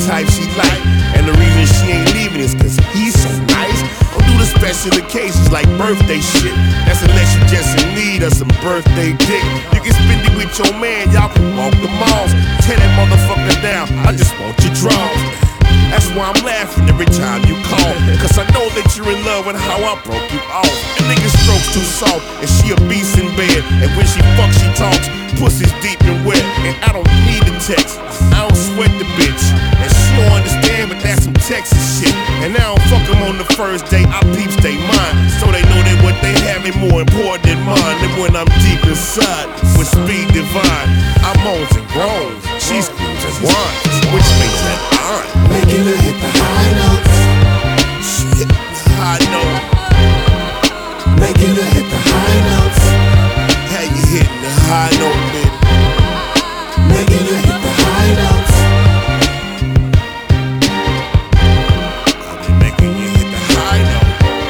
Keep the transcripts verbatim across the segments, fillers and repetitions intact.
type she like. And the reason she ain't leaving is cause he's so nice. Don't do the special occasions like birthday shit. That's unless you just in need of some birthday dick. You can spend it with your man, y'all can walk the malls. Tear that motherfucker down, I just want your draws. That's why I'm laughing every time you call, cause I know that you're in love with how I broke you off. And nigga strokes too soft, and she a beast in bed. And when she fucks, she talks, pussy's deep and wet. And I don't need the text, I don't sweat the bitch. And she don't understand, but that's some Texas shit. And I don't fuck them on the first date, I peeps they mine. So they know that what they have is more important than mine. And when I'm deep inside, with speed divine, I moans and groans, she screams and whines, which means that I'm making her hit the high notes. Shit, high note. Making her hit the high notes. How you hitting the high note, baby? Making her hit the high notes. I've been making you hit the high note.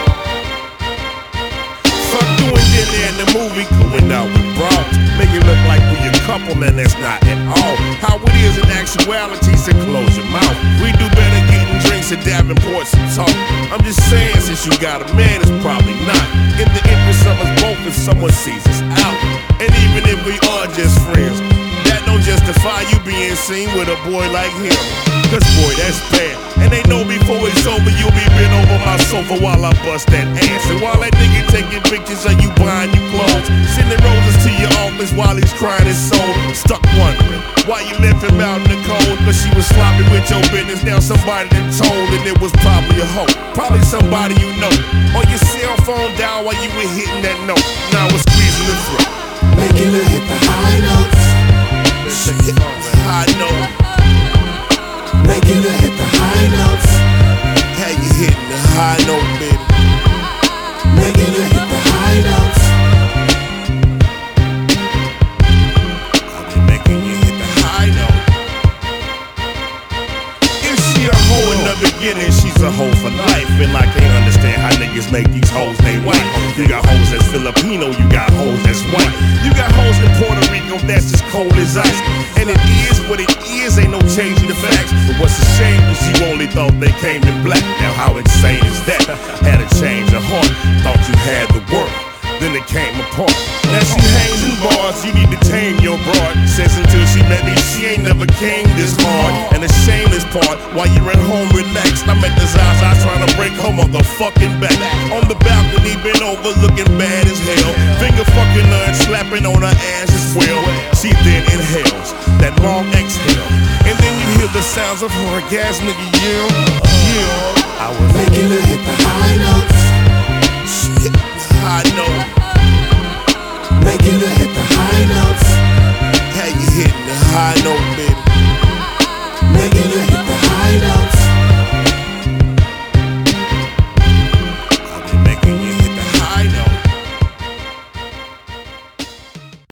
Fuck doing dinner in the movie, going out with bros. Make it look like we a couple, man, that's not at all how it is in actuality, so close your mouth. We do better getting drinks at Davenports and talk. I'm just saying, since you got a man, it's probably not in the interest of us both if someone sees us out. And even if we are just friends, that don't justify you being seen with a boy like him. Cause boy, that's bad. And they know before it's over, you'll be bent over my sofa while I bust that ass. And while that nigga taking pictures of you buying you clothes, sending roses to your office while he's crying his soul. Stuck wondering why you left him out in the cold. Cause she was sloppy with your business. Now somebody that told, and it was probably a hoe. Probably somebody you know. On your cell phone down while you were hitting that note. Now we're squeezing the throat. Making her hit the high notes. Shit, high note. Making her hit the high notes. How you hitting the high note, baby? Making her hit the high notes. I've been making you hit the high note. If she a hoe in the beginning, she's a hoe for life. And I can't understand how niggas make these hoes they white. You got hoes that's Filipino, you got hoes that's white. You got hoes in Puerto Rico that's as cold as ice. And it is what it is, ain't no changing the facts. But what's a shame is you only thought they came in black. Now how insane is that? Had a change of heart, thought you had the world, then it came apart. Now she hangs in bars, you need to tame your broad. Says until she met me, she ain't never came this hard. And the shameless part, while you're at home relaxed, I'm at the Zaza trying to break her motherfucking back. On the balcony, bent over, looking bad as hell. Finger fucking her and slapping on her ass as well. She then inhales that long exhale, and then you hear the sounds of her orgasmic yell. Yeah, I was making her hit the high notes. Shit, high note. Making her hit